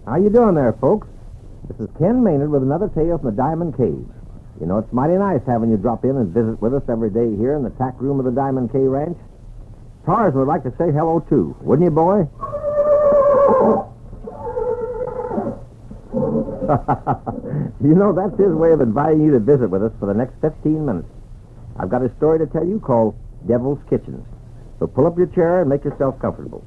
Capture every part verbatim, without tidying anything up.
How you doing there, folks? This is Ken Maynard with another tale from the Diamond Cave. You know, it's mighty nice having you drop in and visit with us every day here in the tack room of the Diamond Cave Ranch. Tarzan would like to say hello, too. Wouldn't you, boy? You know, that's his way of inviting you to visit with us for the next fifteen minutes. I've got a story to tell you called Devil's Kitchens. So pull up your chair and make yourself comfortable.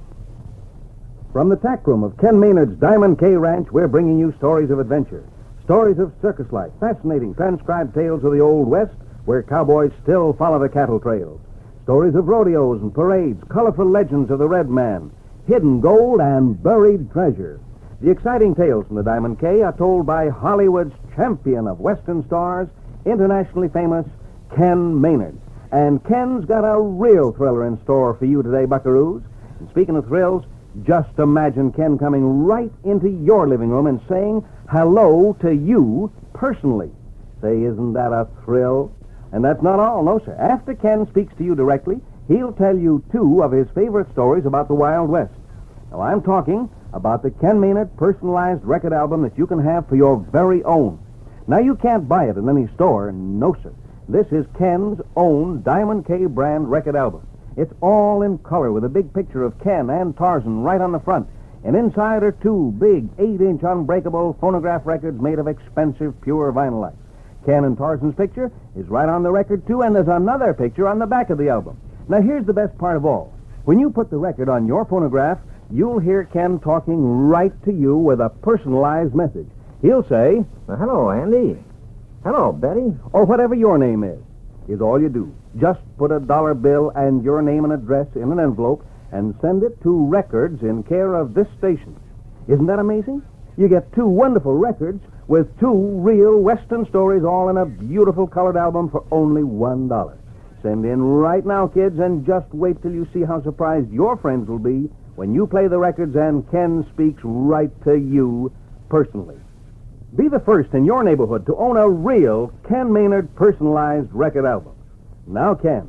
From the tack room of Ken Maynard's Diamond Cave Ranch, we're bringing you stories of adventure. Stories of circus life, fascinating transcribed tales of the Old West, where cowboys still follow the cattle trails. Stories of rodeos and parades, colorful legends of the Red Man, hidden gold, and buried treasure. The exciting tales from the Diamond Cave are told by Hollywood's champion of Western stars, internationally famous Ken Maynard. And Ken's got a real thriller in store for you today, buckaroos. And speaking of thrills, just imagine Ken coming right into your living room and saying hello to you personally. Say, isn't that a thrill? And that's not all, no, sir. After Ken speaks to you directly, he'll tell you two of his favorite stories about the Wild West. Now, I'm talking about the Ken Maynard personalized record album that you can have for your very own. Now, you can't buy it in any store, no, sir. This is Ken's own Diamond Cave brand record album. It's all in color with a big picture of Ken and Tarzan right on the front. And inside are two big eight-inch unbreakable phonograph records made of expensive pure vinylite. Ken and Tarzan's picture is right on the record, too, and there's another picture on the back of the album. Now, here's the best part of all. When you put the record on your phonograph, you'll hear Ken talking right to you with a personalized message. He'll say, Well, hello, Andy. Hello, Betty. Or whatever your name is, is all you do. Just put a dollar bill and your name and address in an envelope and send it to Records in care of this station. Isn't that amazing? You get two wonderful records with two real Western stories all in a beautiful colored album for only one dollar. Send in right now, kids, and just wait till you see how surprised your friends will be when you play the records and Ken speaks right to you personally. Be the first in your neighborhood to own a real Ken Maynard personalized record album. Now, Ken.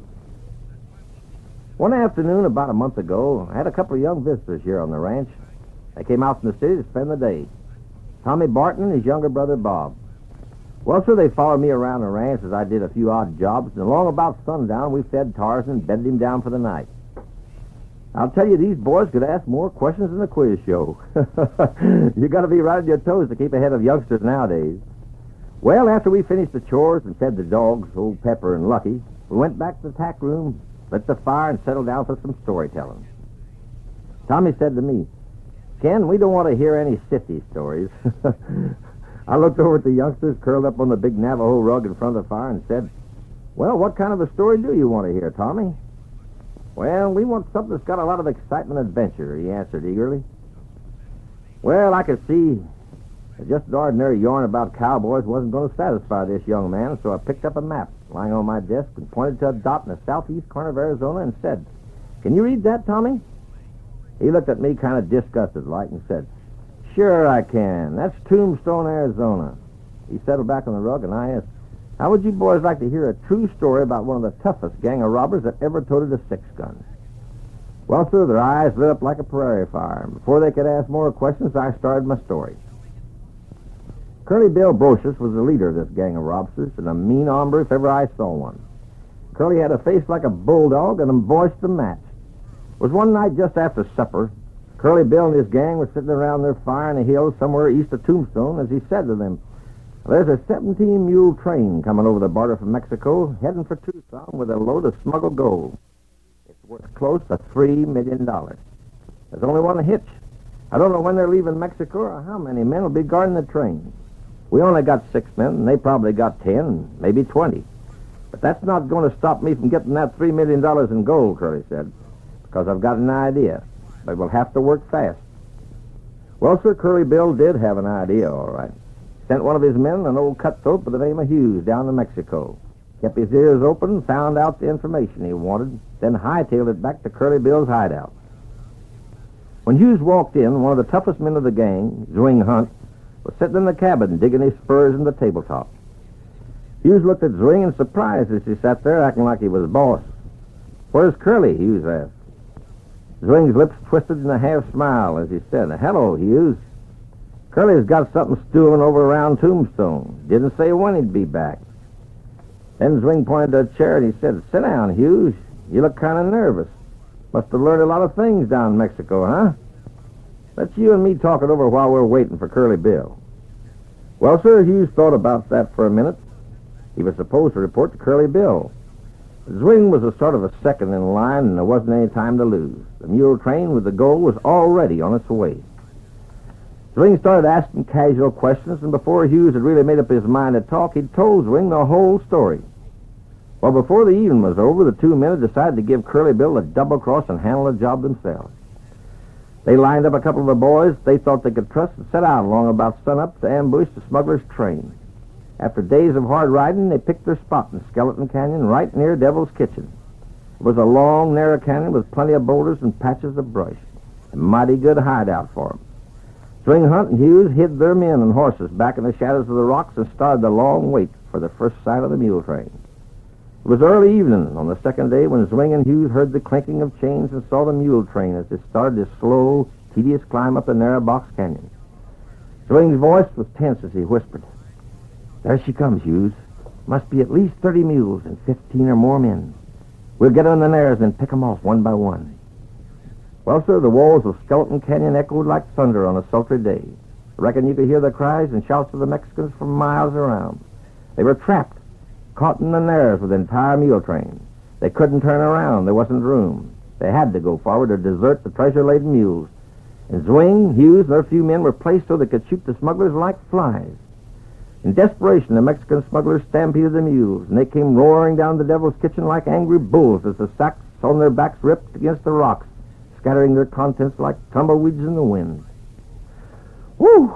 One afternoon about a month ago, I had a couple of young visitors here on the ranch. They came out from the city to spend the day. Tommy Barton and his younger brother, Bob. Well, sir, they followed me around the ranch as I did a few odd jobs, and along about sundown, we fed Tarzan and bedded him down for the night. I'll tell you, these boys could ask more questions than the quiz show. You got to be right on your toes to keep ahead of youngsters nowadays. Well, after we finished the chores and fed the dogs, Old Pepper and Lucky, we went back to the tack room, lit the fire, and settled down for some storytelling. Tommy said to me, Ken, we don't want to hear any sissy stories. I looked over at the youngsters curled up on the big Navajo rug in front of the fire and said, Well, what kind of a story do you want to hear, Tommy? Well, we want something that's got a lot of excitement and adventure, he answered eagerly. Well, I could see that just an ordinary yarn about cowboys wasn't going to satisfy this young man, so I picked up a map lying on my desk and pointed to a dot in the southeast corner of Arizona and said, Can you read that, Tommy? He looked at me kind of disgusted like and said, Sure I can. That's Tombstone, Arizona. He settled back on the rug and I asked, How would you boys like to hear a true story about one of the toughest gang of robbers that ever toted a six-gun? Well, sir, their eyes lit up like a prairie fire, and before they could ask more questions, I started my story. Curly Bill Brocious was the leader of this gang of robbers, and a mean hombre if ever I saw one. Curly had a face like a bulldog and a voice to match. It was one night just after supper. Curly Bill and his gang were sitting around their fire in the hills somewhere east of Tombstone as he said to them, There's a seventeen-mule train coming over the border from Mexico, heading for Tucson with a load of smuggled gold. It's worth close to three million dollars. There's only one hitch. I don't know when they're leaving Mexico or how many men will be guarding the train. We only got six men, and they probably got ten, maybe twenty. But that's not going to stop me from getting that three million dollars in gold, Curly said, because I've got an idea. But we'll have to work fast. Well, sir, Curly Bill did have an idea, all right. Sent one of his men, an old cutthroat by the name of Hughes, down to Mexico. Kept his ears open, found out the information he wanted, then hightailed it back to Curly Bill's hideout. When Hughes walked in, one of the toughest men of the gang, Zwing Hunt, was sitting in the cabin digging his spurs in the tabletop. Hughes looked at Zwing in surprise as he sat there acting like he was boss. Where's Curly? Hughes asked. Zwing's lips twisted in a half smile as he said, Hello, Hughes. Curly's got something stewing over around Tombstone. Didn't say when he'd be back. Then Zwing pointed to a chair and he said, "Sit down, Hughes. You look kind of nervous. Must have learned a lot of things down in Mexico, huh? Let's you and me talk it over while we're waiting for Curly Bill." Well, sir, Hughes thought about that for a minute. He was supposed to report to Curly Bill. Zwing was a sort of a second in line, and there wasn't any time to lose. The mule train with the goal was already on its way. Zwing started asking casual questions, and before Hughes had really made up his mind to talk, he'd told Zwing the whole story. Well, before the evening was over, the two men had decided to give Curly Bill a double cross and handle the job themselves. They lined up a couple of the boys they thought they could trust and set out along about sunup to ambush the smuggler's train. After days of hard riding, they picked their spot in Skeleton Canyon right near Devil's Kitchen. It was a long, narrow canyon with plenty of boulders and patches of brush. A mighty good hideout for them. Zwing, Hunt, and Hughes hid their men and horses back in the shadows of the rocks and started the long wait for the first sight of the mule train. It was early evening on the second day when Zwing and Hughes heard the clinking of chains and saw the mule train as it started its slow, tedious climb up the narrow box canyon. Zwing's voice was tense as he whispered, "There she comes, Hughes. Must be at least thirty mules and fifteen or more men. We'll get on the nares and pick 'em off one by one." Well, sir, the walls of Skeleton Canyon echoed like thunder on a sultry day. I reckon you could hear the cries and shouts of the Mexicans from miles around. They were trapped, caught in the nares with the entire mule train. They couldn't turn around. There wasn't room. They had to go forward or desert the treasure-laden mules. And Zwing, Hughes, and their few men were placed so they could shoot the smugglers like flies. In desperation, the Mexican smugglers stampeded the mules, and they came roaring down the Devil's Kitchen like angry bulls as the sacks on their backs ripped against the rocks, scattering their contents like tumbleweeds in the wind. Whew!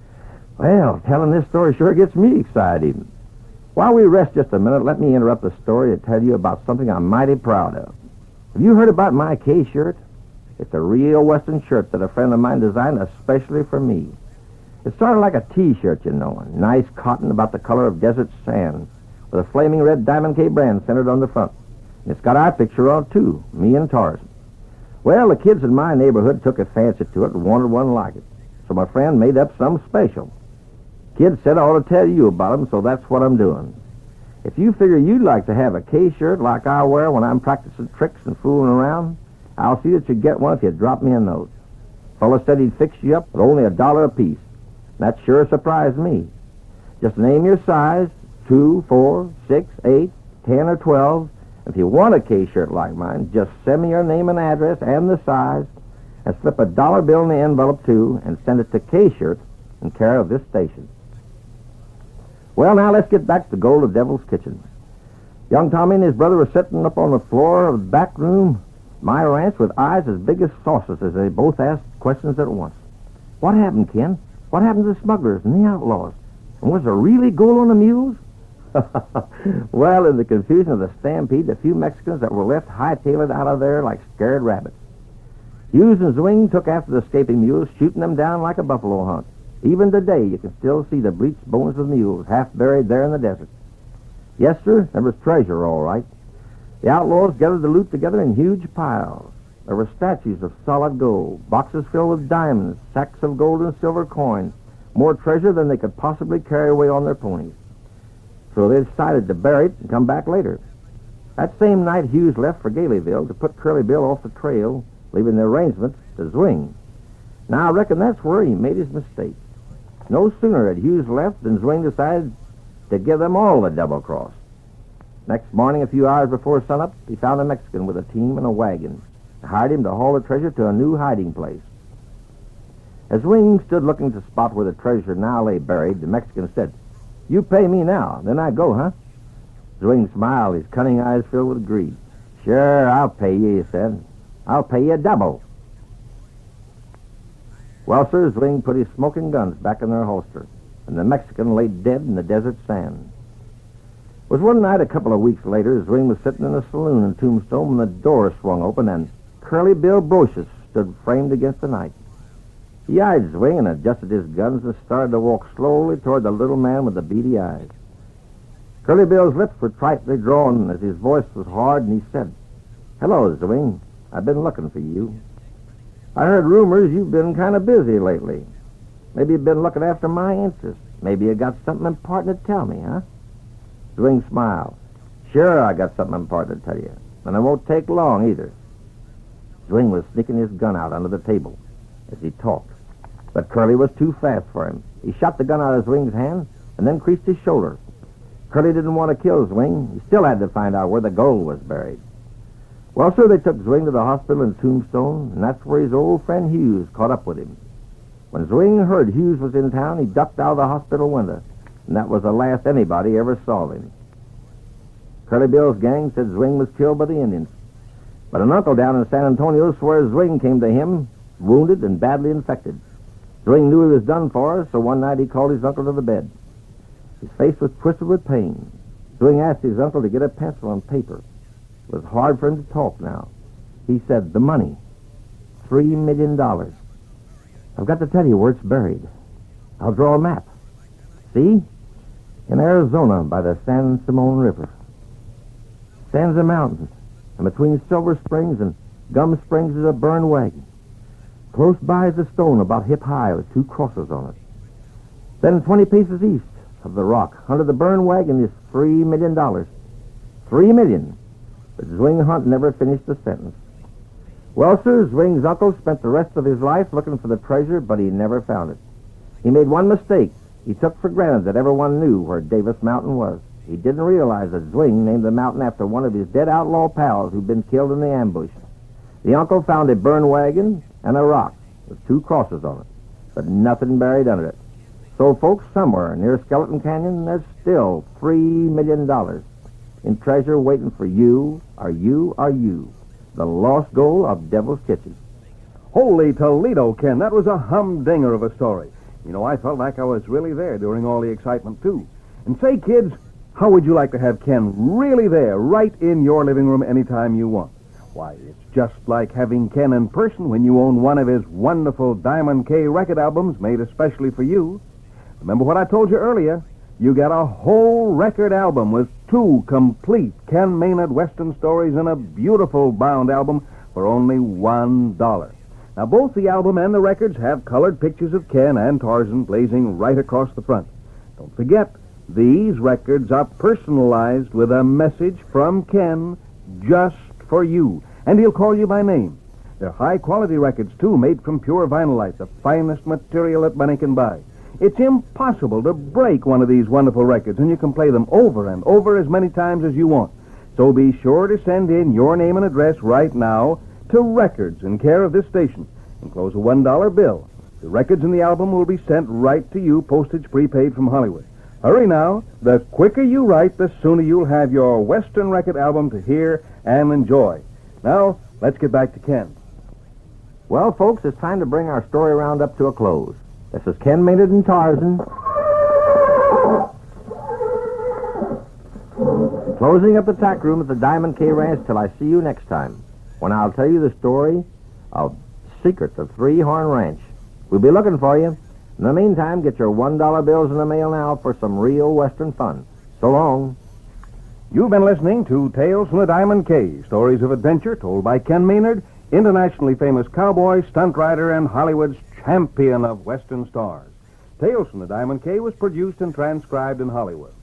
Well, telling this story sure gets me excited. While we rest just a minute, let me interrupt the story to tell you about something I'm mighty proud of. Have you heard about my K-shirt? It's a real Western shirt that a friend of mine designed especially for me. It's sort of like a T-shirt, you know, nice cotton about the color of desert sand, with a flaming red Diamond K brand centered on the front. And it's got our picture on it, too, me and Tarzan. Well, the kids in my neighborhood took a fancy to it and wanted one like it, so my friend made up some special. Kids said I ought to tell you about them, so that's what I'm doing. If you figure you'd like to have a K-shirt like I wear when I'm practicing tricks and fooling around, I'll see that you get one if you drop me a note. Fella said he'd fix you up with only a dollar apiece. That sure surprised me. Just name your size, two, four, six, eight, ten, or twelve. If you want a K-shirt like mine, just send me your name and address and the size, and slip a dollar bill in the envelope, too, and send it to K-shirt in care of this station. Well, now let's get back to the gold of Devil's Kitchen. Young Tommy and his brother were sitting up on the floor of the back room, my ranch, with eyes as big as saucers as they both asked questions at once. What happened, Ken? What happened to the smugglers and the outlaws? And was there really gold on the mules? Well, in the confusion of the stampede, the few Mexicans that were left hightailed out of there like scared rabbits. Hughes and Zwing took after the escaping mules, shooting them down like a buffalo hunt. Even today, you can still see the bleached bones of the mules, half buried there in the desert. Yes, sir, there was treasure, all right. The outlaws gathered the loot together in huge piles. There were statues of solid gold, boxes filled with diamonds, sacks of gold and silver coins, more treasure than they could possibly carry away on their ponies. So they decided to bury it and come back later. That same night, Hughes left for Galeyville to put Curly Bill off the trail, leaving the arrangements to Zwing. Now, I reckon that's where he made his mistake. No sooner had Hughes left than Zwing decided to give them all a double cross. Next morning, a few hours before sunup, he found a Mexican with a team and a wagon, and hired him to haul the treasure to a new hiding place. As Zwing stood looking at the spot where the treasure now lay buried, the Mexican said, "You pay me now, then I go, huh?" Zwing smiled, his cunning eyes filled with greed. "Sure, I'll pay you," he said. "I'll pay you double." Well, sir, Zwing put his smoking guns back in their holster, and the Mexican lay dead in the desert sand. It was one night a couple of weeks later, Zwing was sitting in a saloon in Tombstone when the door swung open and Curly Bill Brocious stood framed against the night. He eyed Zwing and adjusted his guns and started to walk slowly toward the little man with the beady eyes. Curly Bill's lips were tightly drawn as his voice was hard, and he said, "Hello, Zwing. I've been looking for you. I heard rumors you've been kind of busy lately. Maybe you've been looking after my interests. Maybe you got something important to tell me, huh? Zwing smiled. Sure, I got something important to tell you. And it won't take long, either. Zwing was sneaking his gun out under the table as he talked. But Curly was too fast for him. He shot the gun out of Zwing's hand and then creased his shoulder. Curly didn't want to kill Zwing. He still had to find out where the gold was buried. Well, sir, they took Zwing to the hospital in Tombstone, and that's where his old friend Hughes caught up with him. When Zwing heard Hughes was in town, he ducked out of the hospital window, and that was the last anybody ever saw of him. Curly Bill's gang said Zwing was killed by the Indians. But an uncle down in San Antonio swears Zwing came to him, wounded and badly infected. Zwing knew he was done for, so one night he called his uncle to the bed. His face was twisted with pain. Zwing asked his uncle to get a pencil and paper. It was hard for him to talk now. He said, the money, three million dollars. I've got to tell you where it's buried. I'll draw a map. See? In Arizona by the San Simon River. Stands a mountain, and between Silver Springs and Gum Springs is a burned wagon. Close by is a stone about hip high with two crosses on it. Then twenty paces east of the rock, under the burned wagon, is three million dollars. Three million. But Zwing Hunt never finished the sentence. Well, sir, Zwing's uncle spent the rest of his life looking for the treasure, but he never found it. He made one mistake. He took for granted that everyone knew where Davis Mountain was. He didn't realize that Zwing named the mountain after one of his dead outlaw pals who'd been killed in the ambush. The uncle found a burned wagon and a rock with two crosses on it, but nothing buried under it. So, folks, somewhere near Skeleton Canyon, there's still three million dollars in treasure waiting for you, or you, or you. The lost gold of Devil's Kitchen. Holy Toledo, Ken, that was a humdinger of a story. You know, I felt like I was really there during all the excitement, too. And say, kids, how would you like to have Ken really there, right in your living room anytime you want? Why, it's just like having Ken in person when you own one of his wonderful Diamond K record albums made especially for you. Remember what I told you earlier? You get a whole record album with two complete Ken Maynard Western stories and a beautiful bound album for only one dollar. Now, both the album and the records have colored pictures of Ken and Tarzan blazing right across the front. Don't forget, these records are personalized with a message from Ken just for you. And he'll call you by name. They're high-quality records, too, made from pure vinylite, the finest material that money can buy. It's impossible to break one of these wonderful records, and you can play them over and over as many times as you want. So be sure to send in your name and address right now to Records in care of this station. Enclose a one dollar bill. The records in the album will be sent right to you, postage prepaid from Hollywood. Hurry now. The quicker you write, the sooner you'll have your Western record album to hear and enjoy. Now, let's get back to Ken. Well, folks, it's time to bring our story round up to a close. This is Ken Maynard and Tarzan. Closing up the tack room at the Diamond K Ranch till I see you next time, when I'll tell you the story of Secrets of Three Horn Ranch. We'll be looking for you. In the meantime, get your one dollar bills in the mail now for some real Western fun. So long. You've been listening to Tales from the Diamond K, stories of adventure told by Ken Maynard, internationally famous cowboy, stunt rider, and Hollywood's champion of Western stars. Tales from the Diamond K was produced and transcribed in Hollywood.